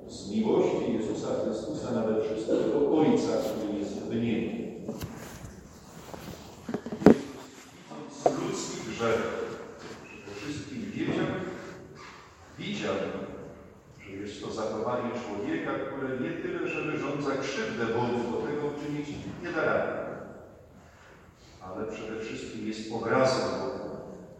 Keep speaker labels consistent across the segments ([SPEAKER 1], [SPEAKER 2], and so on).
[SPEAKER 1] z miłości Jezusa Chrystusa nade wszystkiego Ojca, który jest w niebie. Z ludzkich grzechów przede wszystkim widział, że jest to zachowanie człowieka, które nie tyle, że wyrządza krzywdę Bogu, bo tego uczynić nie da rady, ale przede wszystkim jest obrazem Boga.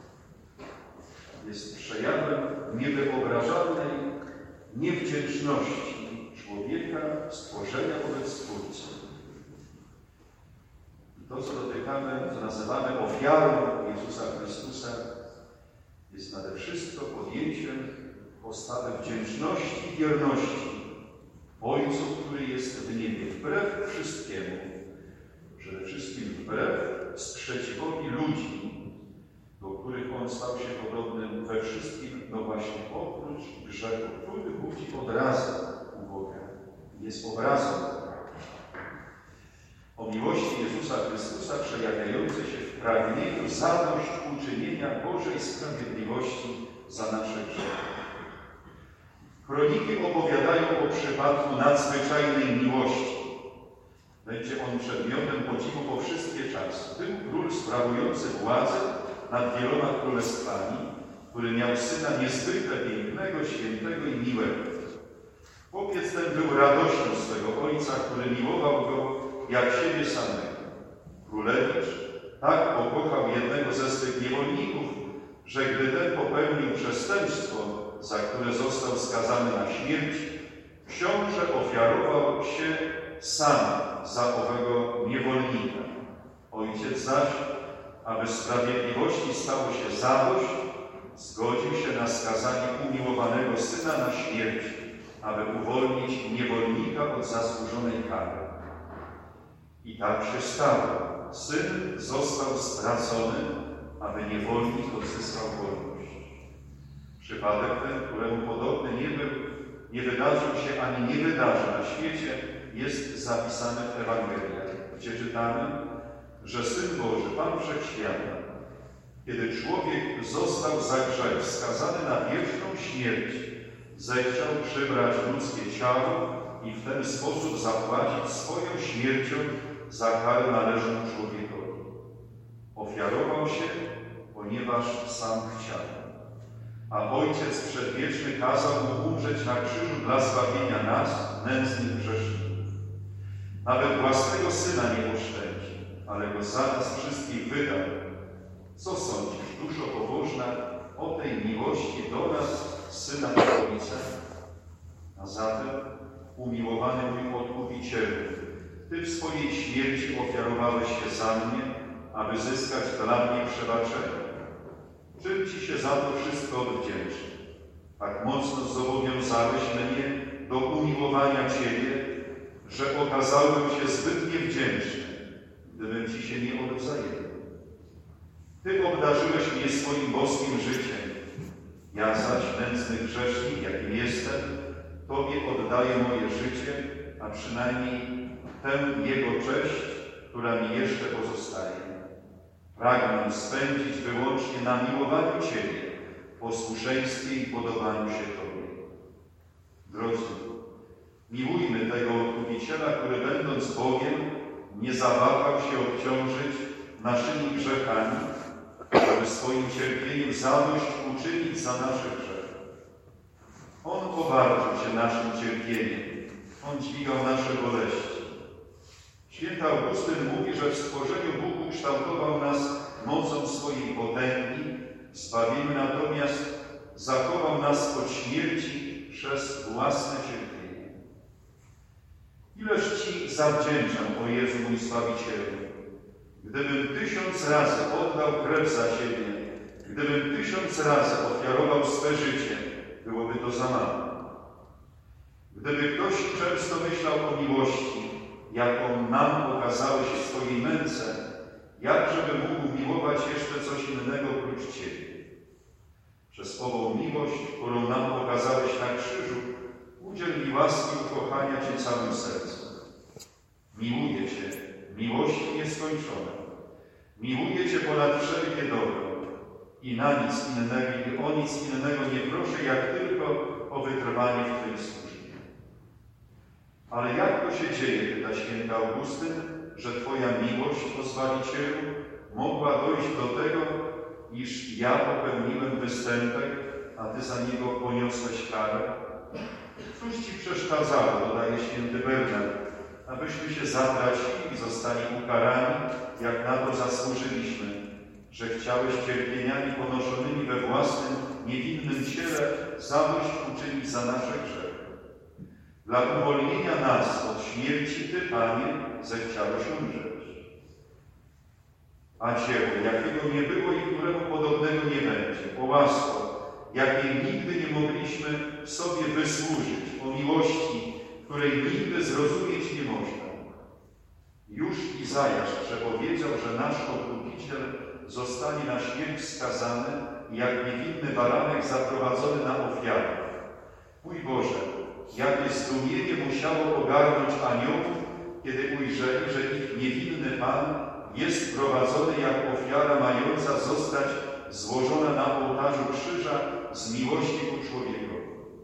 [SPEAKER 1] Jest przejawem niewyobrażalnej niewdzięczności człowieka, stworzenia wobec Stwórcy. I to, co dotykamy, co nazywamy ofiarą Jezusa Chrystusa, jest nade wszystko podjęciem postawy wdzięczności i wierności Ojcu, który jest w niebie, wbrew wszystkiemu, przede wszystkim wbrew sprzeciwowi ludzi, do których On stał się podobnym we wszystkim, no właśnie oprócz grzechu, który budzi odrazę u Boga. Jest obrazem Boga. O miłości Jezusa Chrystusa przejawiającej się w pragnieniu zadośćuczynienia Bożej sprawiedliwości za nasze grzechy. Kroniki opowiadają o przypadku nadzwyczajnej miłości. Będzie on przedmiotem podziwu po wszystkie czasy. Był król sprawujący władzę nad wieloma królestwami, który miał syna niezwykle pięknego, świętego i miłego. Chłopiec ten był radością swego ojca, który miłował go jak siebie samego. Królewicz tak pokochał jednego ze swych niewolników, że gdy ten popełnił przestępstwo, za które został skazany na śmierć, książę ofiarował się sam za owego niewolnika. Ojciec zaś, aby sprawiedliwości stało się zadość, zgodził się na skazanie umiłowanego syna na śmierć, aby uwolnić niewolnika od zasłużonej kary. I tak się stało. Syn został stracony, aby niewolnik odzyskał wolność. Przypadek ten, któremu podobny nie wydarzył się ani nie wydarzy na świecie, jest zapisany w Ewangeliach, gdzie czytamy, że Syn Boży, Pan Wszechświata, kiedy człowiek został za grzech skazany na wieczną śmierć, zechciał przybrać ludzkie ciało i w ten sposób zapłacić swoją śmiercią za karę należną człowiekowi. Ofiarował się, ponieważ sam chciał. A Ojciec Przedwieczny kazał mu umrzeć na krzyżu dla zbawienia nas, nędznych grzeszników. Nawet własnego Syna nie oszczędził, ale go za nas wszystkich wydał. Co sądzisz, duszo pobożna, o tej miłości do nas, Syna i Ojca? A zatem, umiłowany mój Odkupicielu, Ty w swojej śmierci ofiarowałeś się za mnie, aby zyskać dla mnie przebaczenie. Czym Ci się za to wszystko odwdzięczę? Tak mocno zobowiązałeś mnie do umiłowania Ciebie, że okazałem się zbyt niewdzięczny, gdybym Ci się nie odwzajemnił. Ty obdarzyłeś mnie swoim boskim życiem. Ja zaś, nędzny grzesznik, jakim jestem, Tobie oddaję moje życie, a przynajmniej tę Jego cześć, która mi jeszcze pozostaje. Pragnę spędzić wyłącznie na miłowaniu Ciebie, posłuszeństwie i podobaniu się Tobie. Drodzy, miłujmy tego Odkupiciela, który będąc Bogiem, nie zawahał się obciążyć naszymi grzechami, aby swoim cierpieniem zadośćuczynić za nasze grzechy. On obarczył się naszym cierpieniem. On dźwigał nasze boleści. Święty Augustyn mówi, że w stworzeniu Bóg ukształtował nas mocą swojej potęgi, w zbawieniu natomiast zachował nas od śmierci przez własne cierpienie. Ileż Ci zawdzięczam, o Jezu mój Zbawicielu, gdybym 1000 razy oddał krew za siebie, gdybym 1000 razy ofiarował swe życie, byłoby to za mało. Gdyby ktoś często myślał o miłości, jaką nam okazałeś w swojej męce, jakżeby mógł miłować jeszcze coś innego oprócz Ciebie? Przez ową miłość, którą nam okazałeś na krzyżu, udziel mi łaski ukochania Cię całym sercem. Miłuję Cię, miłości nieskończoną. Miłuję Cię ponad wszelkie dobro i na nic innego, i o nic innego nie proszę, jak tylko o wytrwanie w Twojej służbie. Ale jak to się dzieje, pyta święty Augustyn, że Twoja miłość, o Zbawicielu, mogła dojść do tego, iż ja popełniłem występek, a Ty za niego poniosłeś karę? Cóż Ci przeszkadzało, dodaje święty Bernard, abyśmy się zatracili i zostali ukarani, jak na to zasłużyliśmy, że chciałeś cierpieniami ponoszonymi we własnym, niewinnym ciele zadośćuczynić za nasze grzechy. Dla uwolnienia nas od śmierci Ty, Panie, zechciałeś umrzeć. A dzieło, jakiego nie było i któremu podobnego nie będzie, o łasko, jakiej nigdy nie mogliśmy w sobie wysłużyć, o miłości, której nigdy zrozumieć nie można. Już Izajasz przepowiedział, że nasz Odkupiciel zostanie na śmierć skazany i jak niewinny baranek zaprowadzony na ofiarę. Mój Boże, jakie zdumienie musiało ogarnąć aniołów, kiedy ujrzeli, że ich niewinny Pan jest prowadzony jak ofiara mająca zostać złożona na ołtarzu krzyża z miłości ku człowiekowi.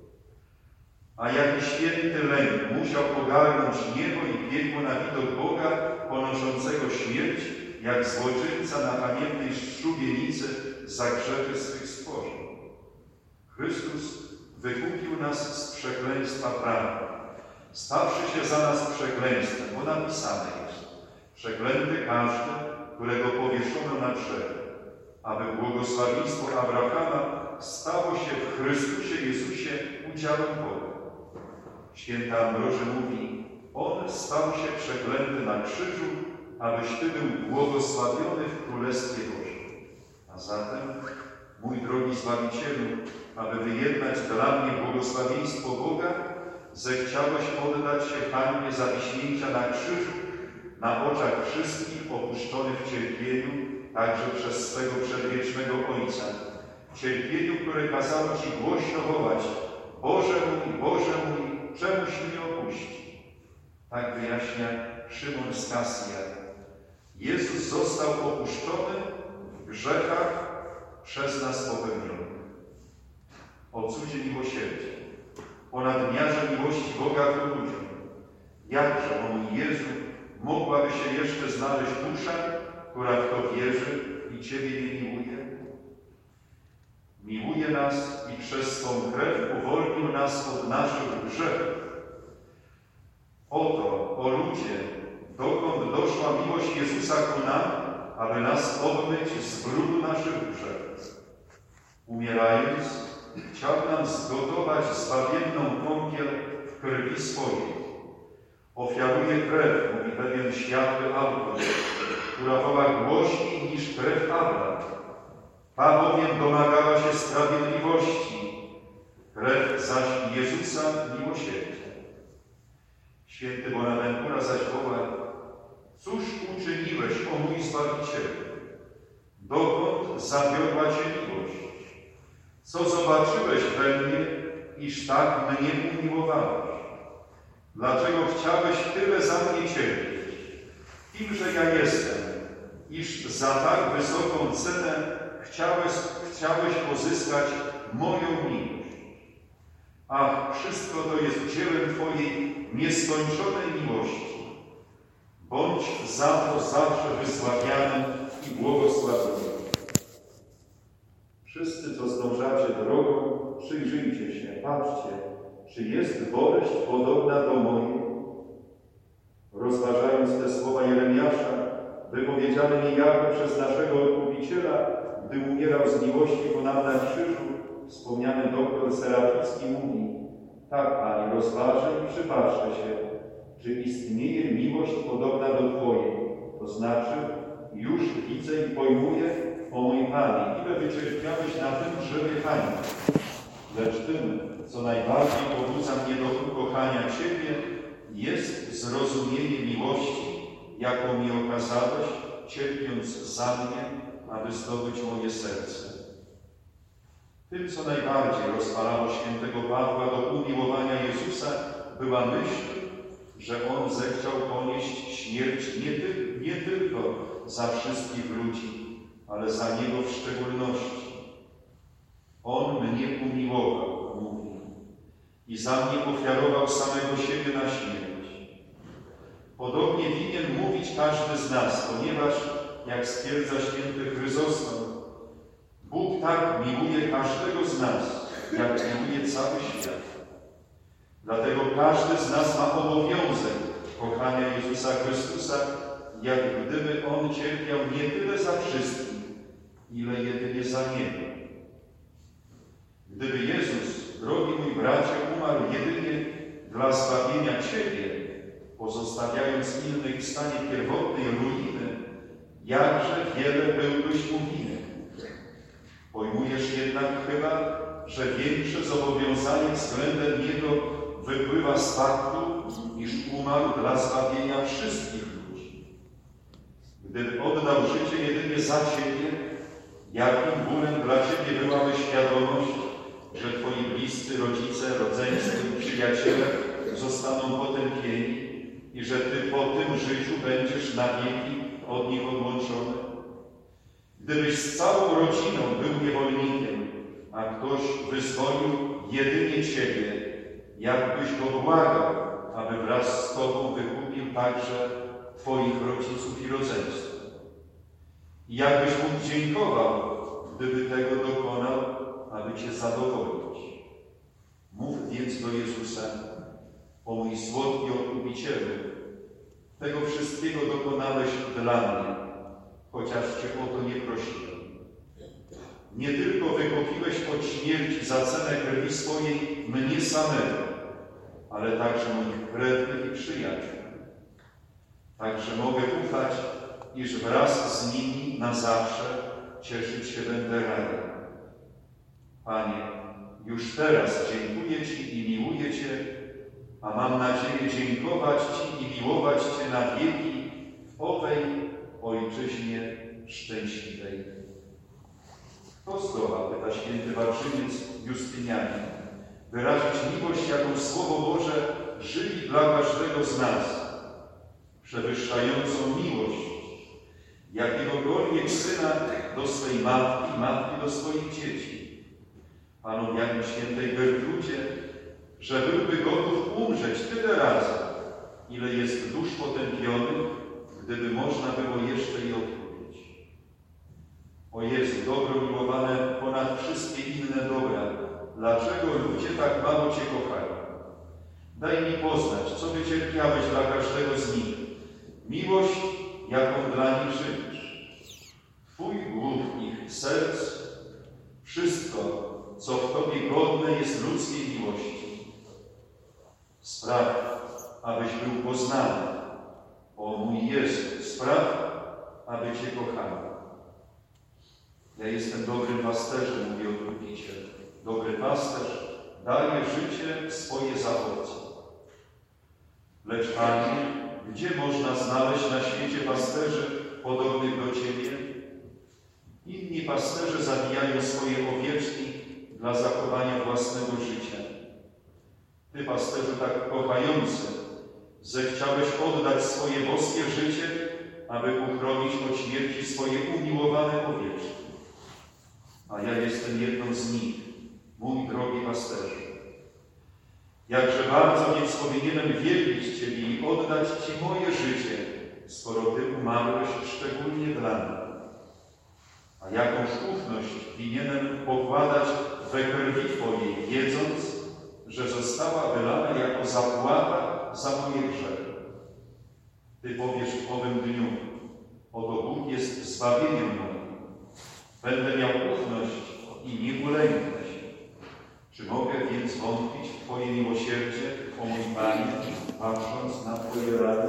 [SPEAKER 1] A jaki święty lęk musiał ogarnąć niebo i piekło na widok Boga ponoszącego śmierć, jak złoczyńca na kamiennej szubienicy za grzechy swych stworzeń. Chrystus wykupił nas z przekleństwa prawa, stawszy się za nas przekleństwem, bo napisane jest: przeklęty każdy, którego powieszono na drzewie, aby błogosławieństwo Abrahama stało się w Chrystusie Jezusie udziałem Boga. Święty Ambroży mówi: On stał się przeklęty na krzyżu, abyś Ty był błogosławiony w Królestwie Bożym. A zatem, mój drogi Zbawicielu, aby wyjednać dla mnie błogosławieństwo Boga, zechciałeś poddać się hańbie za wyśmiecia na krzyżu, na oczach wszystkich opuszczonych w cierpieniu, także przez swego przedwiecznego Ojca. W cierpieniu, które kazało Ci głośno wołać: Boże mój, czemuś mnie opuści? Tak wyjaśnia Szymon z Kasja. Jezus został opuszczony w grzechach przez nas popełnionych. O cudzie miłosierdzia, o nadmiarze miłości Boga ku ludziom. Jakże, o mój Jezu, mogłaby się jeszcze znaleźć dusza, która w to wierzy i Ciebie nie miłuje? Miłuje nas i przez swą krew uwolnił nas od naszych grzechów. Oto, o ludzie, dokąd doszła miłość Jezusa ku nam, aby nas obmyć z brudu naszych grzechów. Umierając, chciał nam zgotować zbawienną kąpiel w krwi swojej. Ofiaruje krew, mówi pewien światły autor, która woła głośniej niż krew Abla. Ta bowiem domagała się sprawiedliwości, krew zaś Jezusa miłosierdzia. Święty Bonaventura zaś woła: Cóż uczyniłeś, o mój Zbawicielu? Dokąd zawiodła Cię miłość? Co zobaczyłeś we mnie, iż tak mnie umiłowałeś? Dlaczego chciałeś tyle za mnie cierpieć? Kimże ja jestem, iż za tak wysoką cenę chciałeś pozyskać moją miłość? Ach, wszystko to jest dziełem Twojej nieskończonej miłości. Bądź za to zawsze wysławiany i błogosławiony. Wszyscy, co zdążacie drogą, przyjrzyjcie się, patrzcie, czy jest boleść podobna do mojej. Rozważając te słowa Jeremiasza, wypowiedziane niejako przez naszego Odkupiciela, gdy umierał z miłości ku nam na krzyżu, wspomniany doktor Seraficki mówi: tak, Panie, rozważę i przypatrzę się, czy istnieje miłość podobna do Twojej. To znaczy, już widzę i pojmuję, o mój Panie, ile wycierpiałeś na tym drzewie hańby. Lecz tym, co najbardziej pobudza mnie do ukochania Ciebie, jest zrozumienie miłości, jaką mi okazałeś, cierpiąc za mnie, aby zdobyć moje serce. Tym, co najbardziej rozpalało świętego Pawła do umiłowania Jezusa, była myśl, że On zechciał ponieść śmierć nie tylko za wszystkich ludzi, ale za Niego w szczególności. On mnie umiłował, mówi, i za mnie ofiarował samego siebie na śmierć. Podobnie winien mówić każdy z nas, ponieważ, jak stwierdza święty Chryzostom, Bóg tak miłuje każdego z nas, jak miłuje cały świat. Dlatego każdy z nas ma obowiązek kochania Jezusa Chrystusa, jak gdyby On cierpiał nie tyle za wszystkich, ile jedynie za Niego. Gdyby Jezus, drogi mój bracie, umarł jedynie dla zbawienia Ciebie, pozostawiając innych w stanie pierwotnej ruiny, jakże wiele byłbyś mu winien. Pojmujesz jednak chyba, że większe zobowiązanie względem Niego wypływa z faktu, iż umarł dla zbawienia wszystkich ludzi. Gdyby oddał życie jedynie za Ciebie, jakim bólem dla Ciebie byłaby świadomość, że Twoi bliscy, rodzice, rodzeństwo i przyjaciele zostaną potępieni i że Ty po tym życiu będziesz na wieki od nich odłączony? Gdybyś z całą rodziną był niewolnikiem, a ktoś wyzwolił jedynie Ciebie, jakbyś go błagał, aby wraz z Tobą wykupił także Twoich rodziców i rodzeństwo? I jakbyś mu dziękował, gdyby tego dokonał, aby Cię zadowolić? Mów więc do Jezusa: o mój słodki Odkupicielu, tego wszystkiego dokonałeś dla mnie, chociaż Cię o to nie prosiłem. Nie tylko wykupiłeś od śmierci za cenę krwi swojej mnie samego, ale także moich krewnych i przyjaciół. Także mogę ufać, iż wraz z nimi na zawsze cieszyć się będę rajem. Panie, już teraz dziękuję Ci i miłuję Cię, a mam nadzieję dziękować Ci i miłować Cię na wieki w owej Ojczyźnie szczęśliwej. Kto zdoła, pyta święty Wawrzyniec Justynianin, wyrazić miłość, jaką Słowo Boże żywi dla każdego z nas, przewyższającą miłość jakiegokolwiek syna do swej matki, matki do swoich dzieci. Pan objawił świętej Gertrudzie, że byłby gotów umrzeć tyle razy, ile jest dusz potępionych, gdyby można było jeszcze je odkupić. O Jezu, dobro miłowane ponad wszystkie inne dobra, dlaczego ludzie tak mało Cię kochają? Daj mi poznać, co wycierpiałeś dla każdego z nich, miłość, jaką dla nich żywisz. Twój głód ich serc, wszystko, co w Tobie godne jest ludzkiej miłości. Spraw, abyś był poznany. O mój Jezu, spraw, aby Cię kochano. Ja jestem dobrym pasterzem, mówi Odkupiciel. Dobry pasterz daje życie swoje za owce. Lecz Panie, gdzie można znaleźć na świecie pasterzy podobnych do Ciebie? Inni pasterze zabijają swoje owieczki dla zachowania własnego życia. Ty, pasterzu tak kochający, zechciałeś oddać swoje boskie życie, aby uchronić od śmierci swoje umiłowane owieczki. A ja jestem jedną z nich, mój drogi pasterzu. Jakże bardzo więc powinienem wielbić Ciebie i oddać Ci moje życie, skoro Ty umarłeś szczególnie dla mnie. A jakąż ufność winienem pokładać we krwi Twojej, wiedząc, że została wylana jako zapłata za moje grzechy. Ty powiesz w owym dniu: oto Bóg jest zbawieniem moim. Będę miał ufność i nie ulęknę się. Czy mogę więc wątpić w Twoje miłosierdzie, o mój Panie, patrząc na Twoje rady?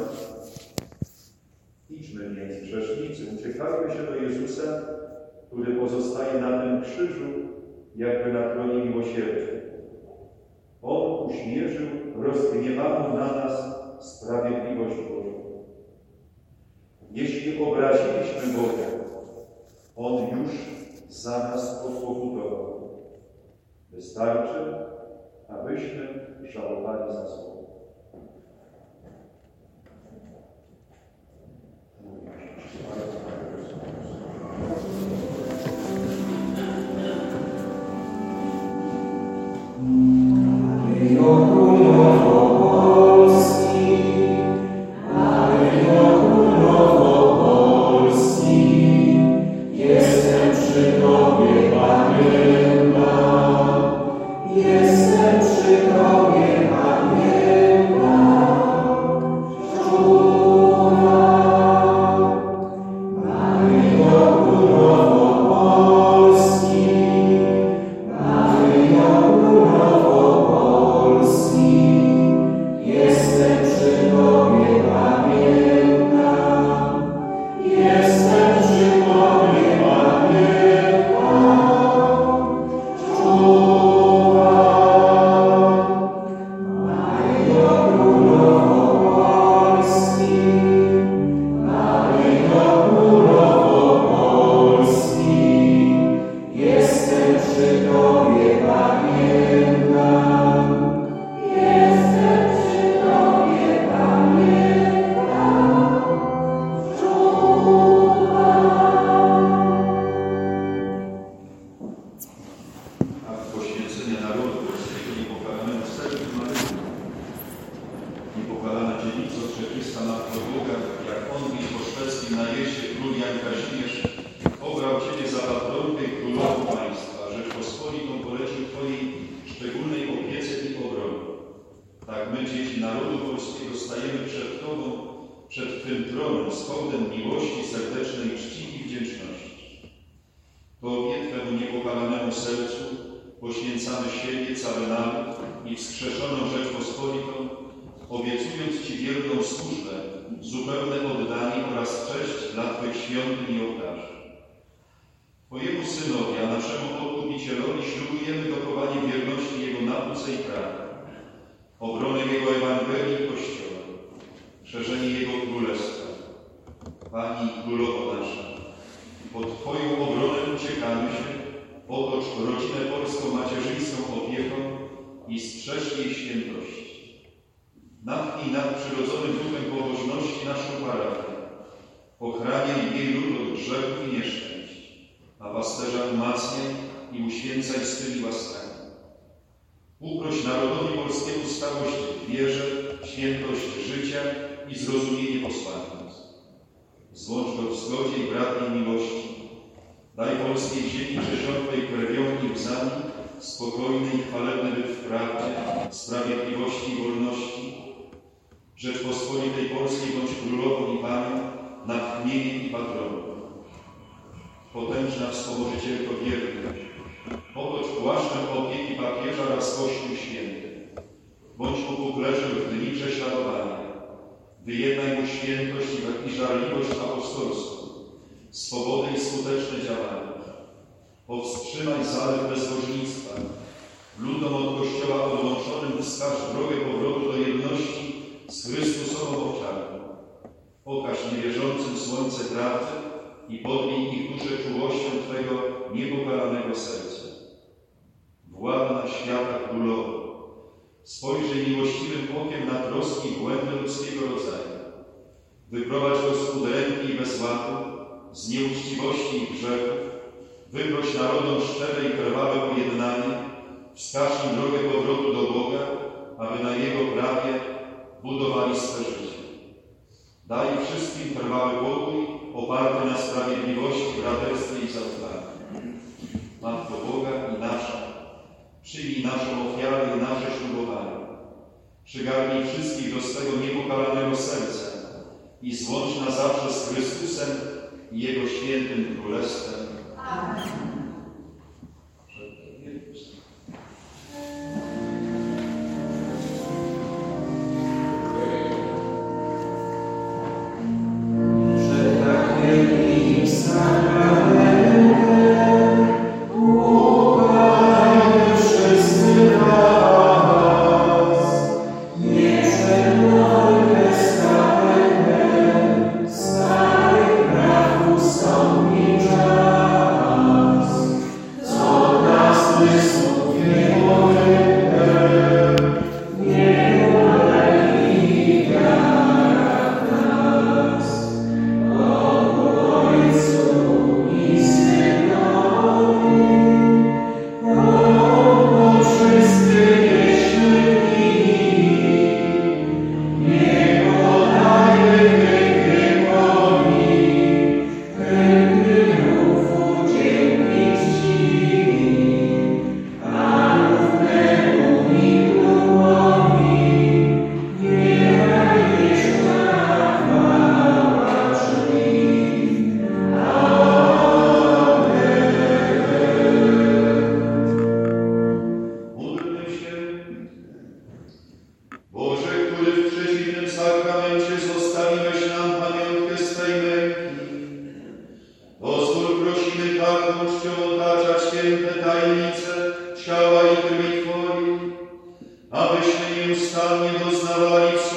[SPEAKER 1] Idźmy więc, grzesznicy, uciekajmy się do Jezusa, który pozostaje na tym krzyżu, jakby na tronie miłosierdzia. On uśmierzył rozgniewaną na nas sprawiedliwość Bożą. Jeśli obraziliśmy Boga, On już za nas odpokutował. Wystarczy, abyśmy żałowali za słowo.
[SPEAKER 2] Polski,
[SPEAKER 1] Przeczysta Matko Boga, jak Onwil po szwedzkim najeździe król Jan Kazimierz obrał Ciebie za patronkę i królową państwa, Rzeczpospolitą polecił Twojej szczególnej opiece i obronie. Tak my, dzieci narodu polskiego, stajemy przed Tobą, przed Twym tronem z hołdem miłości, serdecznej czci i wdzięczności. Tobie, Twemu niepokalanemu sercu, poświęcamy siebie, cały naród i wskrzeszoną Rzeczpospolitą, obiecując Ci wierną służbę, zupełne oddanie oraz cześć dla Twych świątyń i ołtarzy. Twojemu Synowi, a naszemu Odkupicielowi ślubujemy dochowanie wierności Jego nauce i prawie, obronę Jego Ewangelii i Kościoła, szerzenie Jego Królestwa. Pani Królowo nasza, pod Twoją obronę uciekamy się, otocz rodzinę polską macierzyńską opieką i strzeż jej świętości. Natchnij nadprzyrodzonym duchem pobożności naszą parafię. Ochraniaj jej lud od grzechów i nieszczęść, a pasterza umacniaj i uświęcaj swymi łaskami. Uproś narodowi polskiemu stałość w wierze, świętość życia i zrozumienie posłannictw. Złącz go w zgodzie i bratniej miłości. Daj polskiej ziemi przesiąkłej krwią i łzami spokojny i chwalebny byt w prawdzie, sprawiedliwości i wolności. Rzeczpospolitej Polskiej bądź królową i panią, natchnieniem i patroną. Potężna wspomożycielko wierność, otocz płaszczem opieki papieża oraz Kościół Święty. Bądź mu kuklerzem w dni prześladowania. Wyjednaj mu świętość i żarliwość apostolską, swobodę i skuteczne działania. Powstrzymaj zalew bezbożnictwa. Ludom od Kościoła odłączonym wskaż drogę powrotu do jedności z Chrystusową ofiarą. Pokaż niewierzącym słońce prawdy i podbij ich duszę czułością Twego niepokalanego serca. Władna świata Królowo, spojrzyj miłościwym okiem na troski i błędy ludzkiego rodzaju. Wyprowadź go z udręki i bezładu, z nieuczciwości i grzechów. Wyproś narodom szczere i krwawe pojednanie. Wskaż im drogę powrotu do Boga, aby na Jego prawie budowali swe życie. Daj wszystkim trwały pokój, oparty na sprawiedliwości, braterstwie i zaufaniu. Matko Boga i nasza, przyjmij naszą ofiarę i nasze ślubowanie. Przygarnij wszystkich do swego niepokalanego serca i złącz na zawsze z Chrystusem i Jego świętym Królestwem. Amen.
[SPEAKER 2] ciała i krwi Twojej, abyśmy nieustannie doznawali